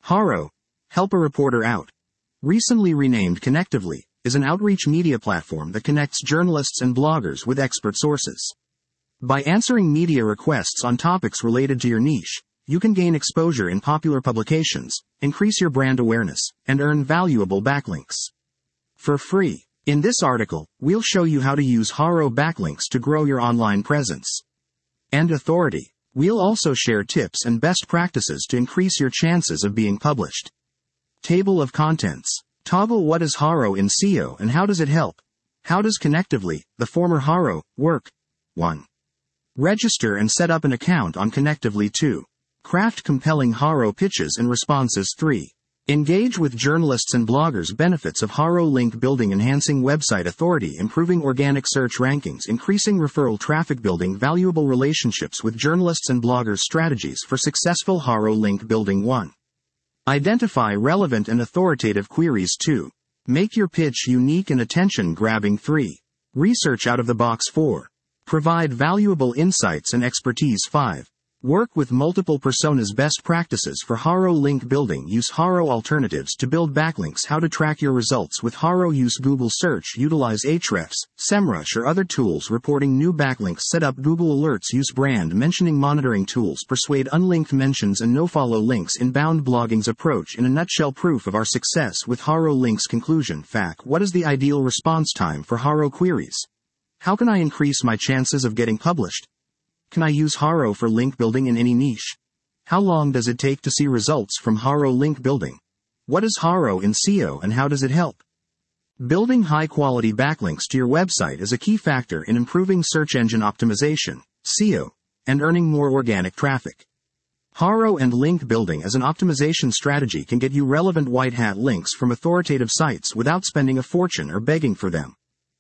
Haro, help a reporter out. Recently renamed Connectively, is an outreach media platform that connects journalists and bloggers with expert sources. By answering media requests on topics related to your niche, you can gain exposure in popular publications, increase your brand awareness, and earn valuable backlinks. For free. In this article, we'll show you how to use Haro backlinks to grow your online presence. And authority. We'll also share tips and best practices to increase your chances of being published. Table of contents. Toggle. What is Haro in SEO and how does it help? How does Connectively, the former Haro, work? 1. Register and set up an account on Connectively. 2. Craft compelling Haro pitches and responses. 3. Engage with journalists and bloggers. Benefits of Haro: link building, enhancing website authority, improving organic search rankings, increasing referral traffic, building valuable relationships with journalists and bloggers. Strategies for successful Haro link building. 1. Identify relevant and authoritative queries. 2. Make your pitch unique and attention-grabbing. 3. Research out of the box. 4. Provide valuable insights and expertise. 5. Work with multiple personas. Best practices for Haro link building. Use Haro alternatives to build backlinks. How to track your results with Haro. Use Google Search. Utilize Ahrefs, SEMrush or other tools reporting new backlinks. Set up Google Alerts. Use brand mentioning monitoring tools. Persuade unlinked mentions and nofollow links. Inbound blogging's approach in a nutshell. Proof of our success with Haro links. Conclusion. Fact. What is the ideal response time for Haro queries? How can I increase my chances of getting published? Can I use Haro for link building in any niche? How long does it take to see results from Haro link building? What is Haro in SEO and how does it help? Building high-quality backlinks to your website is a key factor in improving search engine optimization, SEO, and earning more organic traffic. Haro and link building as an optimization strategy can get you relevant white-hat links from authoritative sites without spending a fortune or begging for them.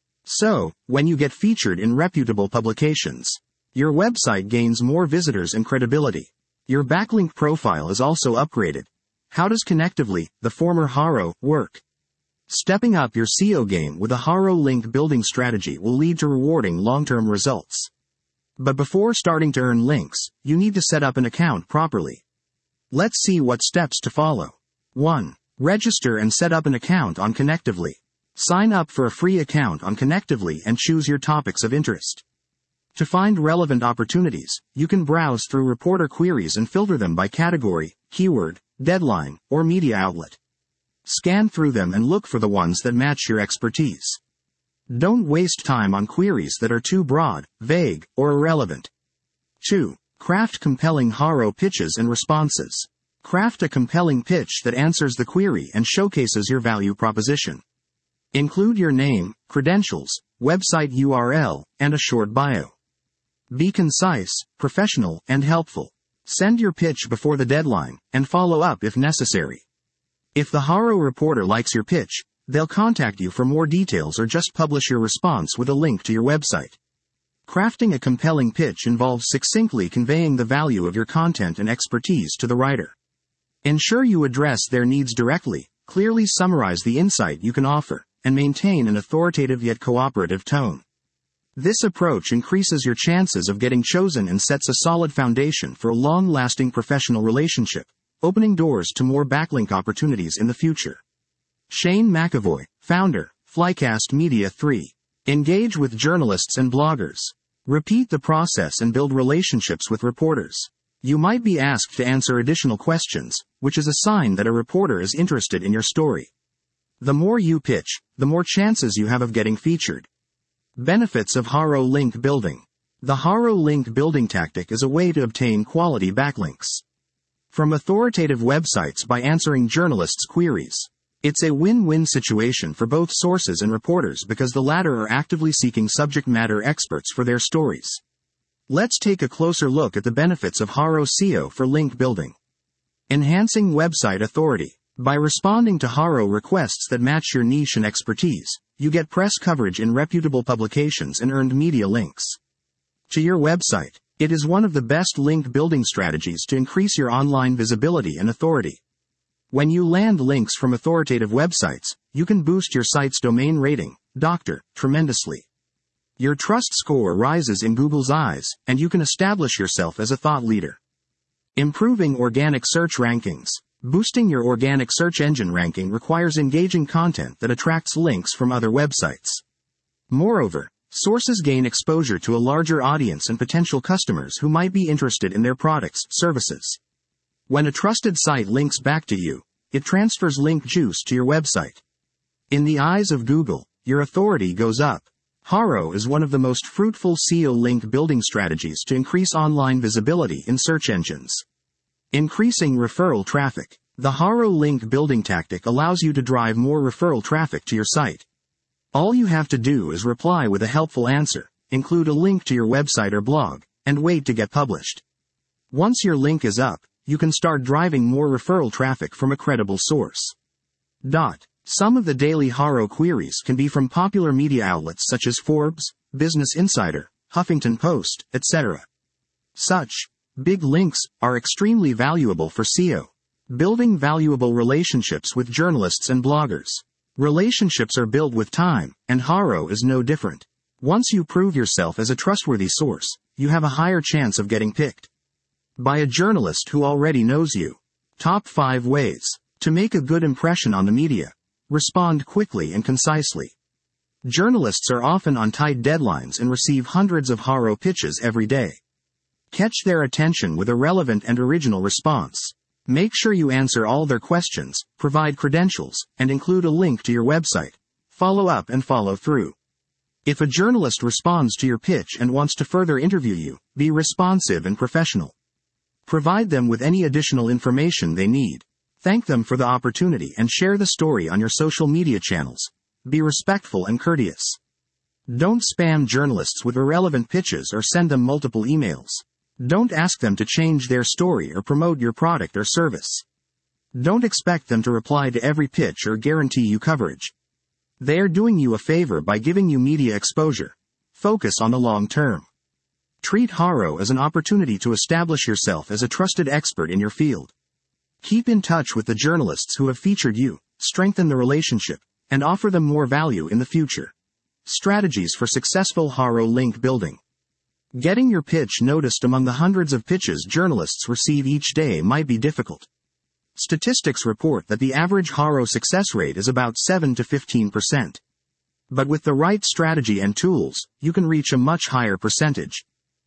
So, when you get featured in reputable publications, your website gains more visitors and credibility. Your backlink profile is also upgraded. How does Connectively, the former Haro, work? Stepping up your SEO game with a Haro link building strategy will lead to rewarding long-term results. But before starting to earn links, you need to set up an account properly. Let's see what steps to follow. 1. Register and set up an account on Connectively. Sign up for a free account on Connectively and choose your topics of interest. To find relevant opportunities, you can browse through reporter queries and filter them by category, keyword, deadline, or media outlet. Scan through them and look for the ones that match your expertise. Don't waste time on queries that are too broad, vague, or irrelevant. 2. Craft compelling Haro pitches and responses. Craft a compelling pitch that answers the query and showcases your value proposition. Include your name, credentials, website URL, and a short bio. Be concise, professional, and helpful. Send your pitch before the deadline, and follow up if necessary. If the Haro reporter likes your pitch, they'll contact you for more details or just publish your response with a link to your website. Crafting a compelling pitch involves succinctly conveying the value of your content and expertise to the writer. Ensure you address their needs directly, clearly summarize the insight you can offer, and maintain an authoritative yet cooperative tone. This approach increases your chances of getting chosen and sets a solid foundation for a long-lasting professional relationship, opening doors to more backlink opportunities in the future. Shane McAvoy, founder, Flycast Media. 3. Engage with journalists and bloggers. Repeat the process and build relationships with reporters. You might be asked to answer additional questions, which is a sign that a reporter is interested in your story. The more you pitch, the more chances you have of getting featured. Benefits of Haro link building. The Haro link building tactic is a way to obtain quality backlinks from authoritative websites by answering journalists' queries. It's a win-win situation for both sources and reporters because the latter are actively seeking subject matter experts for their stories. Let's take a closer look at the benefits of Haro SEO for link building. Enhancing website authority. By responding to Haro requests that match your niche and expertise, you get press coverage in reputable publications and earned media links to your website. It is one of the best link building strategies to increase your online visibility and authority. When you land links from authoritative websites, you can boost your site's domain rating, tremendously. Your trust score rises in Google's eyes, and you can establish yourself as a thought leader. Improving organic search rankings. Boosting your organic search engine ranking requires engaging content that attracts links from other websites. Moreover, sources gain exposure to a larger audience and potential customers who might be interested in their products, services. When a trusted site links back to you, it transfers link juice to your website. In the eyes of Google, your authority goes up. Haro is one of the most fruitful SEO link building strategies to increase online visibility in search engines. Increasing referral traffic. The Haro link building tactic allows you to drive more referral traffic to your site. All you have to do is reply with a helpful answer, include a link to your website or blog, and wait to get published. Once your link is up, you can start driving more referral traffic from a credible source. Some of the daily Haro queries can be from popular media outlets such as Forbes, Business Insider, Huffington Post, etc. Such big links are extremely valuable for SEO. Building valuable relationships with journalists and bloggers. Relationships are built with time, and Haro is no different. Once you prove yourself as a trustworthy source, you have a higher chance of getting picked by a journalist who already knows you. Top 5 ways to make a good impression on the media. Respond quickly and concisely. Journalists are often on tight deadlines and receive hundreds of Haro pitches every day. Catch their attention with a relevant and original response. Make sure you answer all their questions, provide credentials, and include a link to your website. Follow up and follow through. If a journalist responds to your pitch and wants to further interview you, be responsive and professional. Provide them with any additional information they need. Thank them for the opportunity and share the story on your social media channels. Be respectful and courteous. Don't spam journalists with irrelevant pitches or send them multiple emails. Don't ask them to change their story or promote your product or service. Don't expect them to reply to every pitch or guarantee you coverage. They are doing you a favor by giving you media exposure. Focus on the long term. Treat Haro as an opportunity to establish yourself as a trusted expert in your field. Keep in touch with the journalists who have featured you, strengthen the relationship, and offer them more value in the future. Strategies for successful Haro link building. Getting your pitch noticed among the hundreds of pitches journalists receive each day might be difficult. Statistics report that the average Haro success rate is about 7 to 15%. But with the right strategy and tools, you can reach a much higher percentage.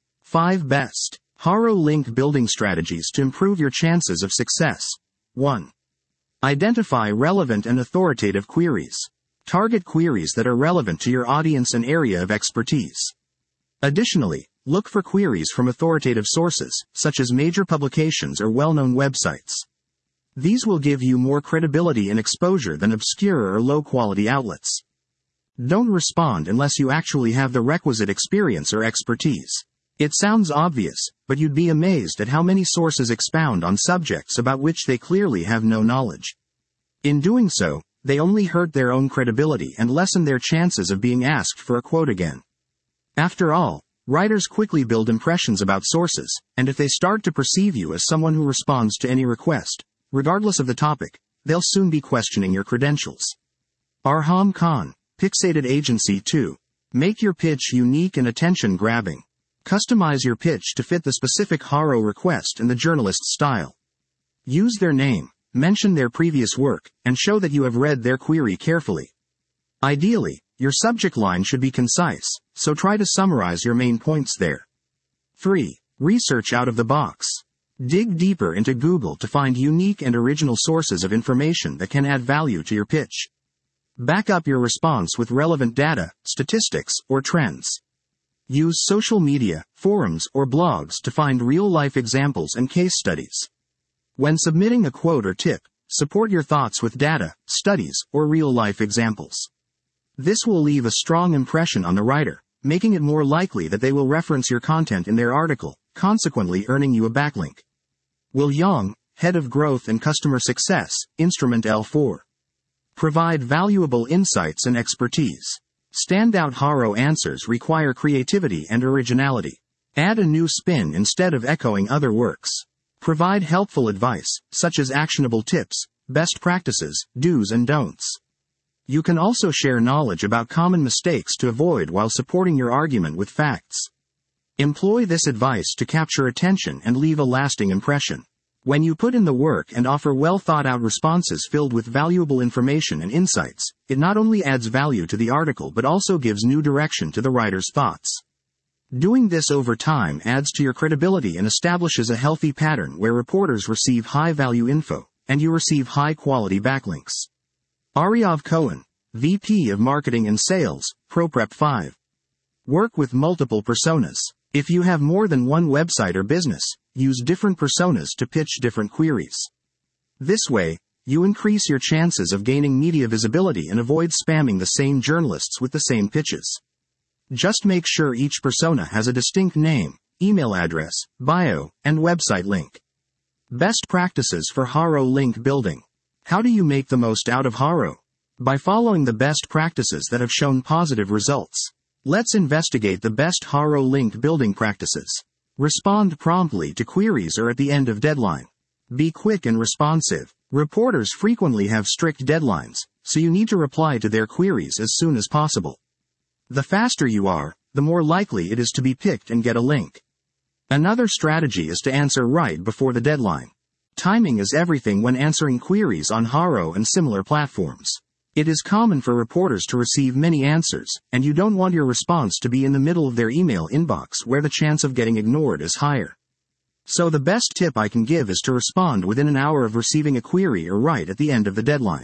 5 best Haro link building strategies to improve your chances of success. 1. Identify relevant and authoritative queries. Target queries that are relevant to your audience and area of expertise. Additionally, look for queries from authoritative sources, such as major publications or well-known websites. These will give you more credibility and exposure than obscure or low-quality outlets. Don't respond unless you actually have the requisite experience or expertise. It sounds obvious, but you'd be amazed at how many sources expound on subjects about which they clearly have no knowledge. In doing so, they only hurt their own credibility and lessen their chances of being asked for a quote again. After all, writers quickly build impressions about sources, and if they start to perceive you as someone who responds to any request, regardless of the topic, they'll soon be questioning your credentials. Arham Khan, Pixated Agency 2. Make your pitch unique and attention-grabbing. Customize your pitch to fit the specific Haro request and the journalist's style. Use their name, mention their previous work, and show that you have read their query carefully. Ideally, your subject line should be concise, so try to summarize your main points there. 3. Research out of the box. Dig deeper into Google to find unique and original sources of information that can add value to your pitch. Back up your response with relevant data, statistics, or trends. Use social media, forums, or blogs to find real-life examples and case studies. When submitting a quote or tip, support your thoughts with data, studies, or real-life examples. This will leave a strong impression on the writer, making it more likely that they will reference your content in their article, consequently earning you a backlink. Will Yong, Head of Growth and Customer Success, Instrument L4. Provide valuable insights and expertise. Standout Haro answers require creativity and originality. Add a new spin instead of echoing other works. Provide helpful advice, such as actionable tips, best practices, do's and don'ts. You can also share knowledge about common mistakes to avoid while supporting your argument with facts. Employ this advice to capture attention and leave a lasting impression. When you put in the work and offer well thought out responses filled with valuable information and insights, it not only adds value to the article but also gives new direction to the writer's thoughts. Doing this over time adds to your credibility and establishes a healthy pattern where reporters receive high-value info, and you receive high-quality backlinks. Aryav Cohen, VP of Marketing and Sales, ProPrep 5. Work with multiple personas. If you have more than one website or business, use different personas to pitch different queries. This way, you increase your chances of gaining media visibility and avoid spamming the same journalists with the same pitches. Just make sure each persona has a distinct name, email address, bio, and website link. Best practices for Haro link building. How do you make the most out of Haro? By following the best practices that have shown positive results. Let's investigate the best Haro link building practices. Respond promptly to queries or at the end of deadline. Be quick and responsive. Reporters frequently have strict deadlines, so you need to reply to their queries as soon as possible. The faster you are, the more likely it is to be picked and get a link. Another strategy is to answer right before the deadline. Timing is everything when answering queries on Haro and similar platforms. It is common for reporters to receive many answers, and you don't want your response to be in the middle of their email inbox where the chance of getting ignored is higher. So the best tip I can give is to respond within an hour of receiving a query or right at the end of the deadline.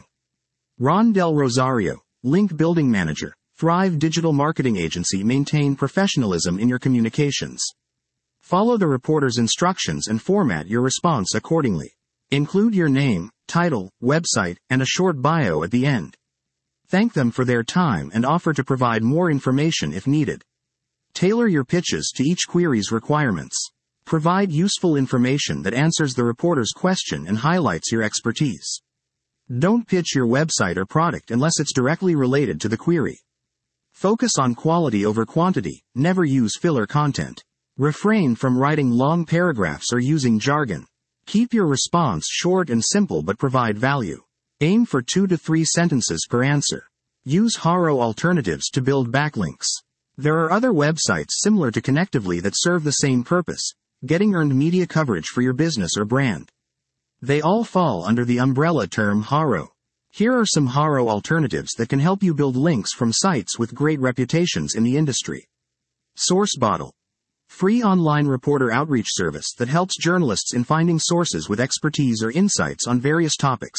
Ron Del Rosario, Link Building Manager, Thrive Digital Marketing Agency. Maintain professionalism in your communications. Follow the reporter's instructions and format your response accordingly. Include your name, title, website, and a short bio at the end. Thank them for their time and offer to provide more information if needed. Tailor your pitches to each query's requirements. Provide useful information that answers the reporter's question and highlights your expertise. Don't pitch your website or product unless it's directly related to the query. Focus on quality over quantity, never use filler content. Refrain from writing long paragraphs or using jargon. Keep your response short and simple but provide value. Aim for 2 to 3 sentences per answer. Use Haro alternatives to build backlinks. There are other websites similar to Connectively that serve the same purpose, getting earned media coverage for your business or brand. They all fall under the umbrella term Haro. Here are some Haro alternatives that can help you build links from sites with great reputations in the industry. SourceBottle. Free online reporter outreach service that helps journalists in finding sources with expertise or insights on various topics.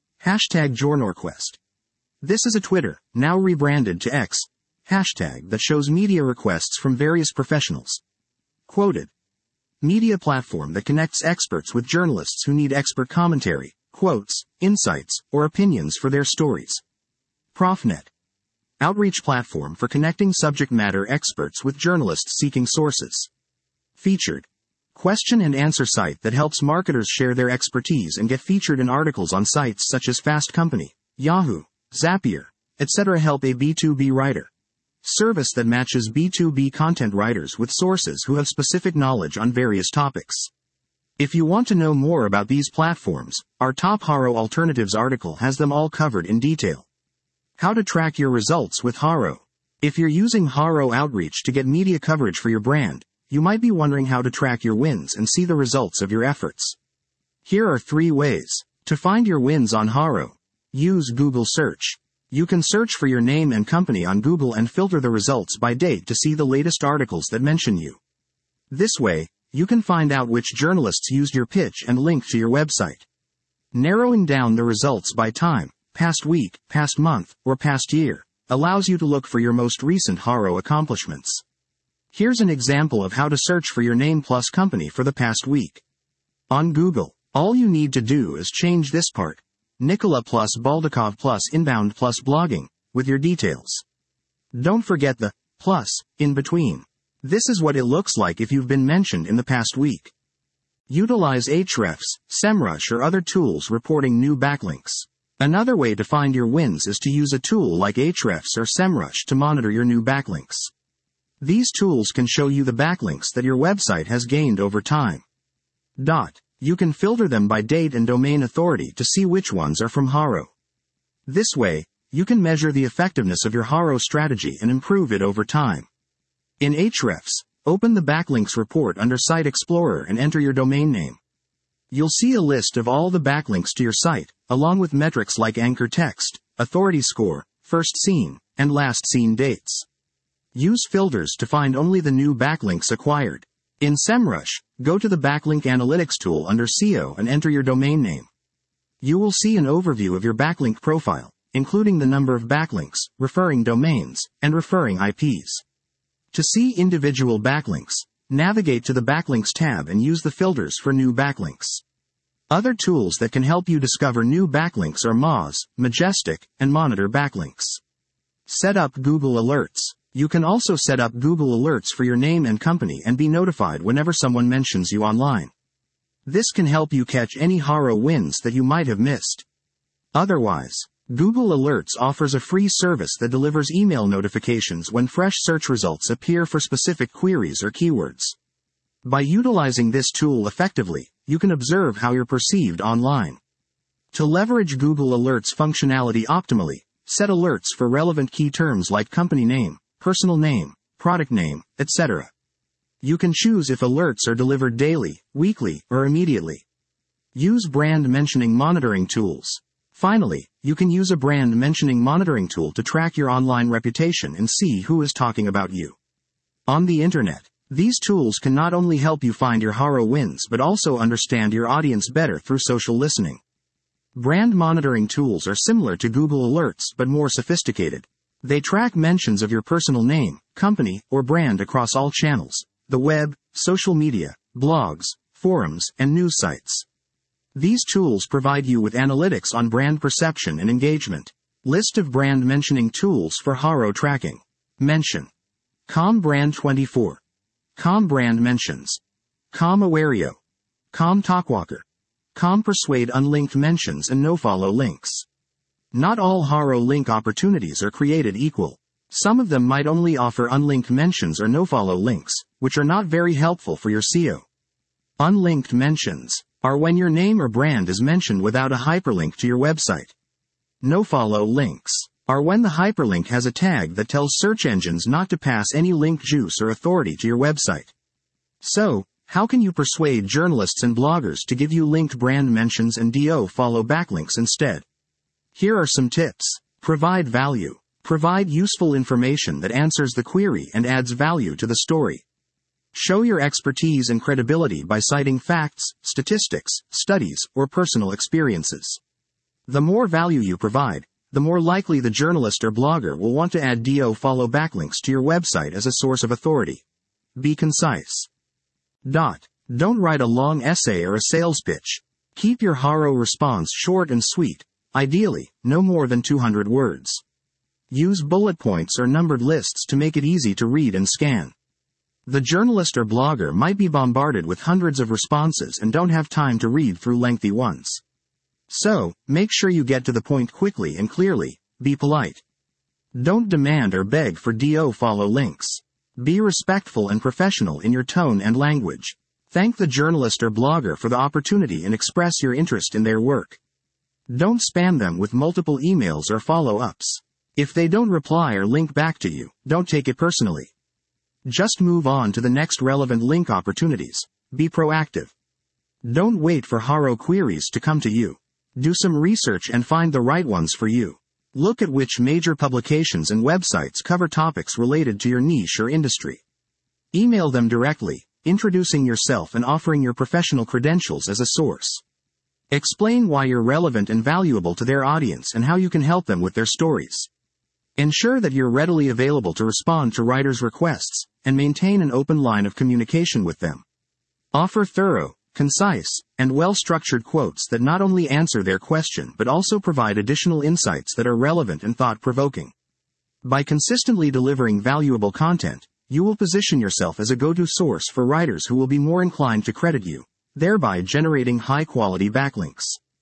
#JournorQuest. This is a Twitter, now rebranded to X, hashtag that shows media requests from various professionals. Quoted. Media platform that connects experts with journalists who need expert commentary, quotes, insights, or opinions for their stories. ProfNet. Outreach platform for connecting subject matter experts with journalists seeking sources. Featured. Question and answer site that helps marketers share their expertise and get featured in articles on sites such as Fast Company, Yahoo, Zapier, etc. Help a B2B writer. Service that matches B2B content writers with sources who have specific knowledge on various topics. If you want to know more about these platforms, our Top Haro Alternatives article has them all covered in detail. How to track your results with Haro. If you're using Haro Outreach to get media coverage for your brand, you might be wondering how to track your wins and see the results of your efforts. Here are 3 ways. To find your wins on Haro. Use Google Search. You can search for your name and company on Google and filter the results by date to see the latest articles that mention you. This way, you can find out which journalists used your pitch and link to your website. Narrowing down the results by time, past week, past month, or past year, allows you to look for your most recent Haro accomplishments. Here's an example of how to search for your name plus company for the past week. On Google, all you need to do is change this part, Nikola plus Baldakov plus inbound plus blogging, with your details. Don't forget the plus in between. This is what it looks like if you've been mentioned in the past week. Utilize Ahrefs, SEMrush or other tools reporting new backlinks. Another way to find your wins is to use a tool like Ahrefs or SEMrush to monitor your new backlinks. These tools can show you the backlinks that your website has gained over time. You can filter them by date and domain authority to see which ones are from Haro. This way, you can measure the effectiveness of your Haro strategy and improve it over time. In Ahrefs, open the Backlinks report under Site Explorer and enter your domain name. You'll see a list of all the backlinks to your site, along with metrics like anchor text, authority score, first seen, and last seen dates. Use filters to find only the new backlinks acquired. In SEMrush, go to the Backlink Analytics tool under SEO and enter your domain name. You will see an overview of your backlink profile, including the number of backlinks, referring domains, and referring IPs. To see individual backlinks, navigate to the Backlinks tab and use the filters for new backlinks. Other tools that can help you discover new backlinks are Moz, Majestic, and Monitor Backlinks. Set up Google Alerts. You can also set up Google Alerts for your name and company and be notified whenever someone mentions you online. This can help you catch any Haro wins that you might have missed. Otherwise, Google Alerts offers a free service that delivers email notifications when fresh search results appear for specific queries or keywords. By utilizing this tool effectively, you can observe how you're perceived online. To leverage Google Alerts functionality optimally, set alerts for relevant key terms like company name, personal name, product name, etc. You can choose if alerts are delivered daily, weekly, or immediately. Use brand mentioning monitoring tools. Finally, you can use a brand mentioning monitoring tool to track your online reputation and see who is talking about you. On the internet, these tools can not only help you find your Haro wins but also understand your audience better through social listening. Brand monitoring tools are similar to Google Alerts but more sophisticated. They track mentions of your personal name, company, or brand across all channels: the web, social media, blogs, forums, and news sites. These tools provide you with analytics on brand perception and engagement. List of brand mentioning tools for Haro tracking. Mention. Com Brand 24. Com Brand Mentions. Com Awario. Com Talkwalker. Com Persuade unlinked mentions and nofollow links. Not all Haro link opportunities are created equal. Some of them might only offer unlinked mentions or nofollow links, which are not very helpful for your SEO. Unlinked mentions are when your name or brand is mentioned without a hyperlink to your website. Nofollow links are when the hyperlink has a tag that tells search engines not to pass any link juice or authority to your website. So, how can you persuade journalists and bloggers to give you linked brand mentions and DO follow backlinks instead? Here are some tips. Provide value. Provide useful information that answers the query and adds value to the story. Show your expertise and credibility by citing facts, statistics, studies, or personal experiences. The more value you provide, the more likely the journalist or blogger will want to add DO follow backlinks to your website as a source of authority. Be concise. Don't write a long essay or a sales pitch. Keep your Haro response short and sweet, ideally, no more than 200 words. Use bullet points or numbered lists to make it easy to read and scan. The journalist or blogger might be bombarded with hundreds of responses and don't have time to read through lengthy ones. So, make sure you get to the point quickly and clearly. Be polite. Don't demand or beg for DO follow links. Be respectful and professional in your tone and language. Thank the journalist or blogger for the opportunity and express your interest in their work. Don't spam them with multiple emails or follow-ups. If they don't reply or link back to you, don't take it personally. Just move on to the next relevant link opportunities. Be proactive. Don't wait for Haro queries to come to you. Do some research and find the right ones for you. Look at which major publications and websites cover topics related to your niche or industry. Email them directly, introducing yourself and offering your professional credentials as a source. Explain why you're relevant and valuable to their audience and how you can help them with their stories. Ensure that you're readily available to respond to writers' requests, and maintain an open line of communication with them. Offer thorough, concise, and well-structured quotes that not only answer their question but also provide additional insights that are relevant and thought-provoking. By consistently delivering valuable content, you will position yourself as a go-to source for writers who will be more inclined to credit you, thereby generating high-quality backlinks.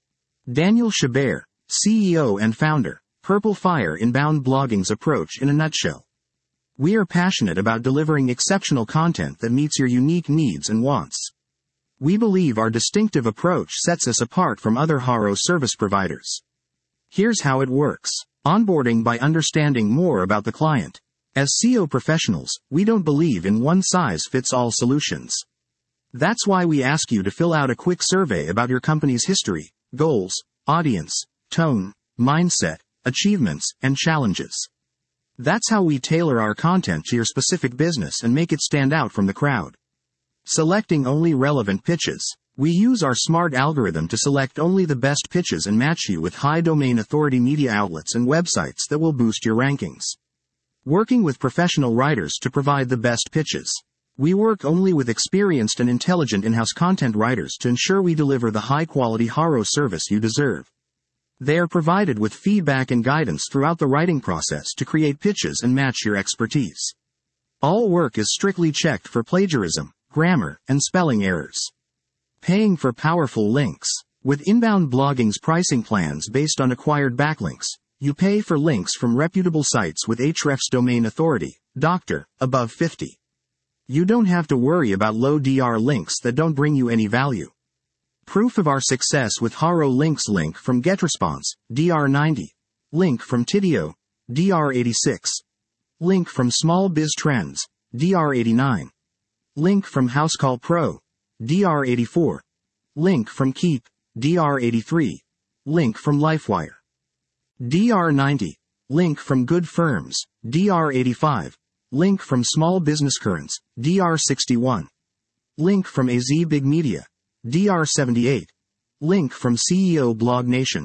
Daniel Chabert, CEO and founder, Purple Fire Inbound Blogging's approach in a nutshell. We are passionate about delivering exceptional content that meets your unique needs and wants. We believe our distinctive approach sets us apart from other Haro service providers. Here's how it works. Onboarding by understanding more about the client. As SEO professionals, we don't believe in one-size-fits-all solutions. That's why we ask you to fill out a quick survey about your company's history, goals, audience, tone, mindset, achievements, and challenges. That's how we tailor our content to your specific business and make it stand out from the crowd. Selecting only relevant pitches. We use our smart algorithm to select only the best pitches and match you with high domain authority media outlets and websites that will boost your rankings. Working with professional writers to provide the best pitches. We work only with experienced and intelligent in-house content writers to ensure we deliver the high-quality Haro service you deserve. They are provided with feedback and guidance throughout the writing process to create pitches and match your expertise. All work is strictly checked for plagiarism, grammar, and spelling errors. Paying for powerful links. With Inbound Blogging's pricing plans based on acquired backlinks, you pay for links from reputable sites with Ahrefs domain authority, Dr. above 50. You don't have to worry about low DR links that don't bring you any value. Proof of our success with Haro links: link from GetResponse, DR90. Link from Tidio, DR86. Link from Small Biz Trends, DR89. Link from Housecall Pro, DR84. Link from Keep, DR83. Link from LifeWire, DR90. Link from Good Firms, DR85. Link from Small Business Currents, DR61. Link from AZ Big Media, DR78. Link from CEO Blog Nation,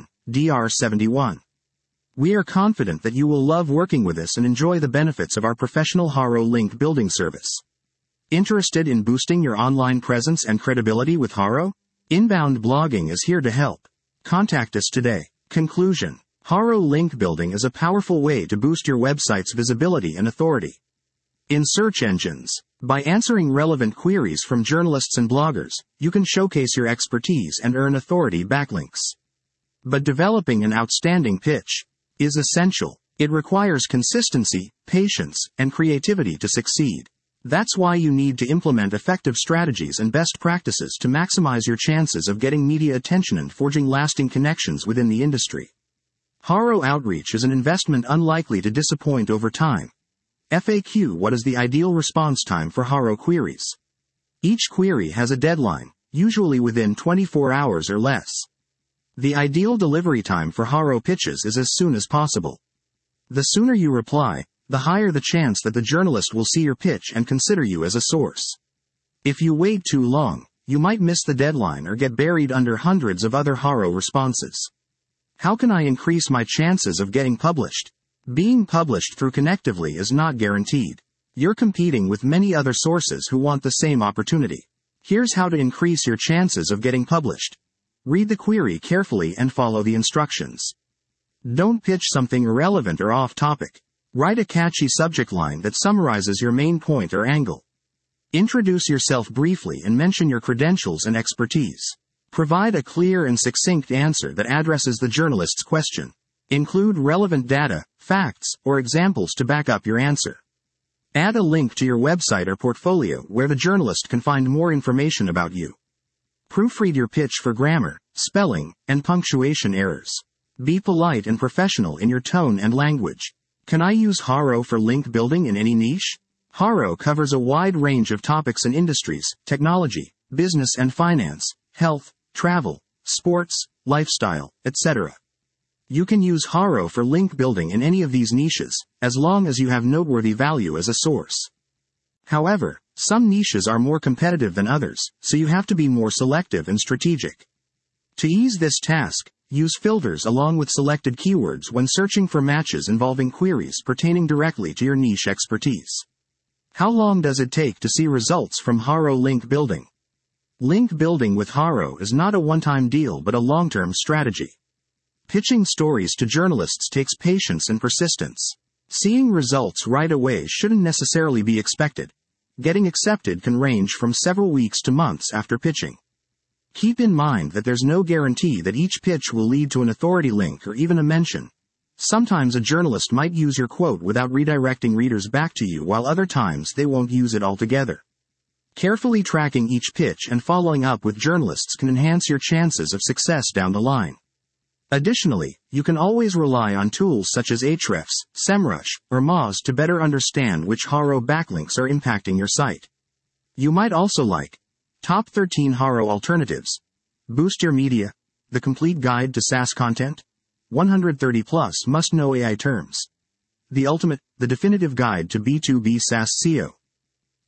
DR71. We are confident that you will love working with us and enjoy the benefits of our professional Haro link building service. Interested in boosting your online presence and credibility with Haro? Inbound Blogging is here to help. Contact us today. Conclusion. Haro link building is a powerful way to boost your website's visibility and authority in search engines. By answering relevant queries from journalists and bloggers, you can showcase your expertise and earn authority backlinks. But developing an outstanding pitch is essential. It requires consistency, patience, and creativity to succeed. That's why you need to implement effective strategies and best practices to maximize your chances of getting media attention and forging lasting connections within the industry. Haro Outreach is an investment unlikely to disappoint over time. FAQ: what is the ideal response time for Haro queries? Each query has a deadline, usually within 24 hours or less. The ideal delivery time for Haro pitches is as soon as possible. The sooner you reply, the higher the chance that the journalist will see your pitch and consider you as a source. If you wait too long, you might miss the deadline or get buried under hundreds of other Haro responses. How can I increase my chances of getting published? Being published through Connectively is not guaranteed. You're competing with many other sources who want the same opportunity. Here's how to increase your chances of getting published. Read the query carefully and follow the instructions. Don't pitch something irrelevant or off topic. Write a catchy subject line that summarizes your main point or angle. Introduce yourself briefly and mention your credentials and expertise. Provide a clear and succinct answer that addresses the journalist's question. Include relevant data, facts, or examples to back up your answer. Add a link to your website or portfolio where the journalist can find more information about you. Proofread your pitch for grammar, spelling, and punctuation errors. Be polite and professional in your tone and language. Can I use Haro for link building in any niche? Haro covers a wide range of topics and industries: technology, business and finance, health, travel, sports, lifestyle, etc. You can use Haro for link building in any of these niches, as long as you have noteworthy value as a source. However, some niches are more competitive than others, so you have to be more selective and strategic. To ease this task, use filters along with selected keywords when searching for matches involving queries pertaining directly to your niche expertise. How long does it take to see results from Haro link building? Link building with Haro is not a one-time deal but a long-term strategy. Pitching stories to journalists takes patience and persistence. Seeing results right away shouldn't necessarily be expected. Getting accepted can range from several weeks to months after pitching. Keep in mind that there's no guarantee that each pitch will lead to an authority link or even a mention. Sometimes a journalist might use your quote without redirecting readers back to you, while other times they won't use it altogether. Carefully tracking each pitch and following up with journalists can enhance your chances of success down the line. Additionally, you can always rely on tools such as Ahrefs, SEMrush, or Moz to better understand which Haro backlinks are impacting your site. You might also like Top 13 Haro Alternatives. Boost Your Media. The Complete Guide to SaaS Content. 130 plus must-know AI terms. The definitive guide to B2B SaaS SEO.